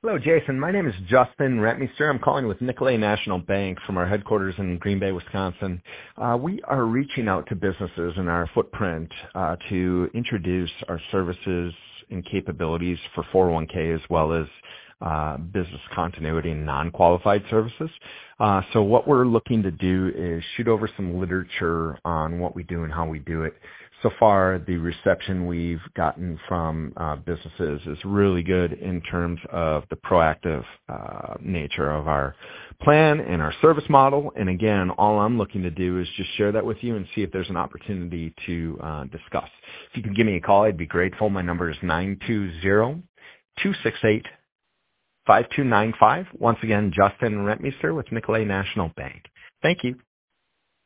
Hello, Jason. My name is Justin Rentmeester. I'm calling with Nicolet National Bank from our headquarters in Green Bay, Wisconsin. We are reaching out to businesses in our footprint to introduce our services and capabilities for 401k as well as business continuity and non-qualified services. So what we're looking to do is shoot over some literature on what we do and how we do it. So far, the reception we've gotten from businesses is really good in terms of the proactive nature of our plan and our service model. And again, all I'm looking to do is just share that with you and see if there's an opportunity to discuss. If you can give me a call, I'd be grateful. My number is 920-268-5295. Once again, Justin Rentmeester with Nicolet National Bank. Thank you.